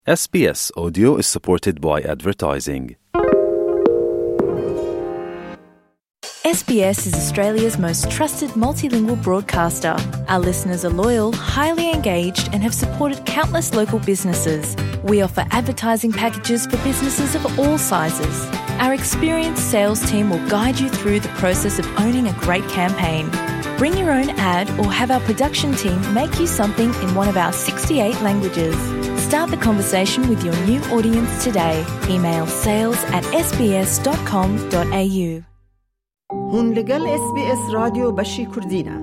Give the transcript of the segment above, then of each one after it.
SBS Audio is supported by advertising. SBS is Australia's most trusted multilingual broadcaster. Our listeners are loyal, highly engaged and have supported countless local businesses. We offer advertising packages for businesses of all sizes. Our experienced sales team will guide you through the process of owning a great campaign. Bring your own ad or have our production team make you something in one of our 68 languages. Start the conversation with your new audience today. Email sales@sbs.com.au. هون لگل SBS رادیو بشی کردینه.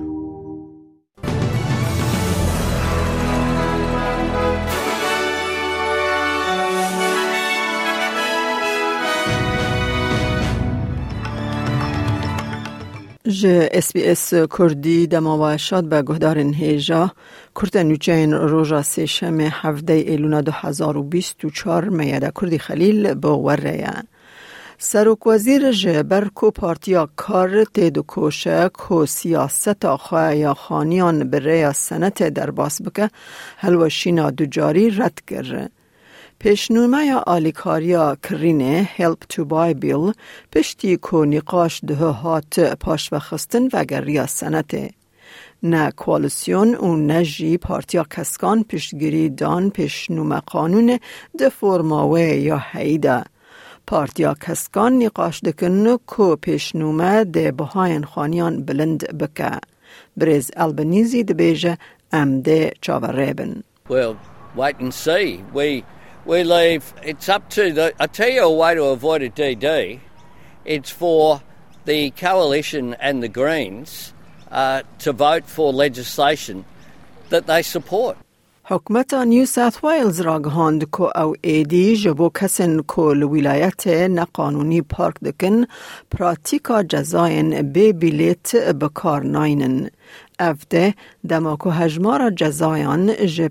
ج SBS کردی دماوشاد به گهدارن هیجا کرد نوچین روژا سیشم 17 ایلون 2024 میاده کردی خلیل با وره سروک وزیر جبر کو پارتیا کار تیدو کوشک و سیاست آخواه یا خانیان بره سنت در باس بکه هلوشینا دوجاری رد کرده. پیشنومه یا آلیکاریا کرینه Help to Buy Bill پشتی کو نقاش ده هات پاش و خستن و گریا سنته. نه کوالسیون و نجی پارتیا کسکان پیشگیری دان پیشنومه قانون ده فرماوه یا حیده. پارتیا کسکان نقاش دکن کو پیشنومه ده بهاین خانیان بلند بکه. بریز البنیزی ده بیجه امده چاوریبن. Well, wait and see. We leave, it's up to I tell you a way to avoid a DD. It's for the Coalition and the Greens to vote for legislation that they support. حکومت نیو ساوت ویلز را گهاند که او ایدی جبو کسن که لولایت نقانونی پارک دکن پراتیکا جزاین بی بیلیت بکار ناینن. افته دماکو هجمار جزایان ج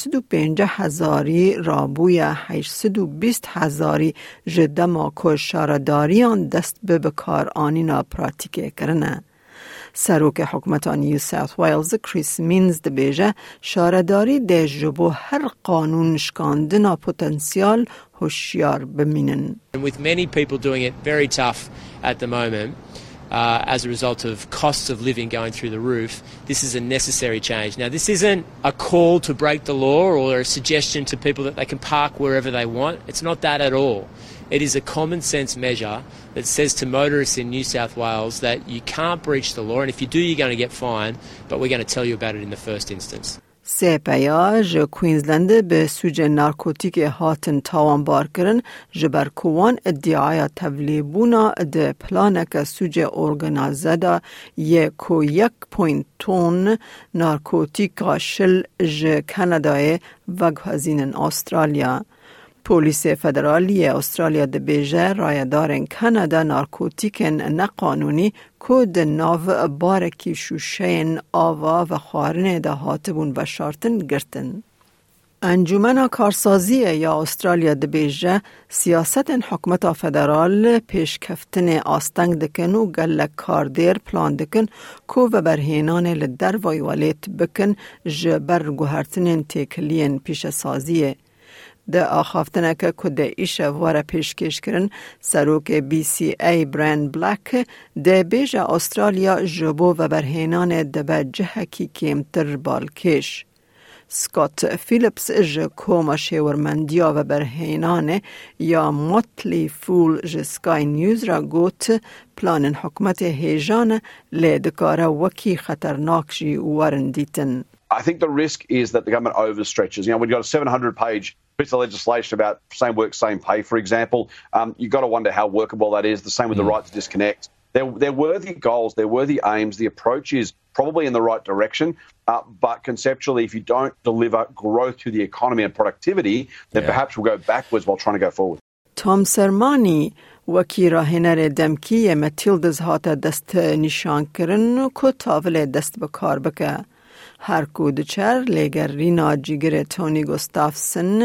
550,000 رابوی 820,000 ج دماکو شارداریان دست بکار آنینا پراتیکه کرنه. سروک حکومت نیو ساوت ویلز کریس مینز ده بیجه شارداری ده جبو هر قانون شکاندنا پتانسیال هوشیار بمینن. And with many people doing it very tough at the moment, as a result of costs of living going through the roof, this is a necessary change. Now, this isn't a call to break the law or a suggestion to people that they can park wherever they want. It's not that at all. It is a common sense measure that says to motorists in New South Wales that you can't breach the law, and if you do, you're going to get fined, but we're going to tell you about it in the first instance. سپیاج کوینزلند به سوج نارکوتیک هاتن تاوان بار کرن جبر کوان ادعای تولیبونا ده پلانک سوج ارگنازده 1.1 تن نارکوتیک شل ج کانادای وگهزینن استرالیا. پلیس فدرالی استرالیا ده بیجه رایدارن کانادا نارکوتیکن نقانونی کود ناو بارکی شوشین آوا و خارن ده هاتبون و شارتن گرتن. انجمن کارسازی یا استرالیا ده بیجه سیاست حکومت فدرال پیشکفتن آستنگ دکن و گلک کاردیر پلان دکن کو و برهینان لدر ویولیت بکن جبر گوهرتنین تکلین پیش سازیه. ده آخافتنه که کده ایشه واره پیشکش کرن سروک BCA برند بلک ده بیج استرالیا جبو و برهینان ده به جهکی کمتر بالکش. سکات فیلیپس جکوما شورمندیا و برهینان یا موتلی فول جسکای نیوز را گوت پلان حکومت هیجان لیدکاره وکی خطرناک جی وارن دیتن. I think the risk is that the government overstretches. You know, when you've got a 700-page piece of legislation about same work, same pay, for example, you've got to wonder how workable that is. The same with the right to disconnect. They're worthy goals, they're worthy aims. The approach is probably in the right direction, but conceptually, if you don't deliver growth to the economy and productivity, then perhaps we'll go backwards while trying to go forward. Tom Sermani وکی راهنر دمکی متیلدز هات دست نشان کرن که تاول دست بکار بکه. هر کود چر لگر رینا جیگر تونی گستافسن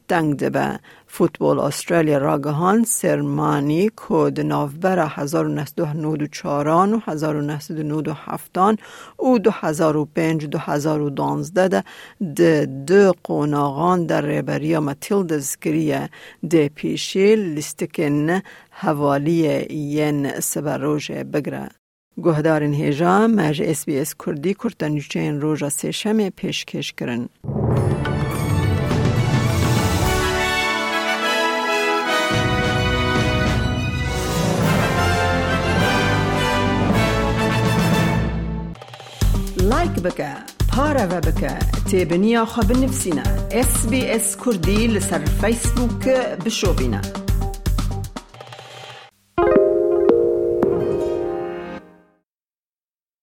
تنگ دبه. فوتبال استرالیا راگهان سرمانی کود نوفبر 1994 و 1997 و 2005-2012 ده دو قوناغان در ریبریا ماتیلدز گریه ده پیشی لیستکن حوالی ین سبروژ بگره. گهدارین هیجا مج SBS کردی کرتنجین روژا سیشم پیشکش کرن. لایک بکه، پاره و بکه، تیبنیا خواب نفسینا. SBS کردی لسر فیسبوک بشو بینا.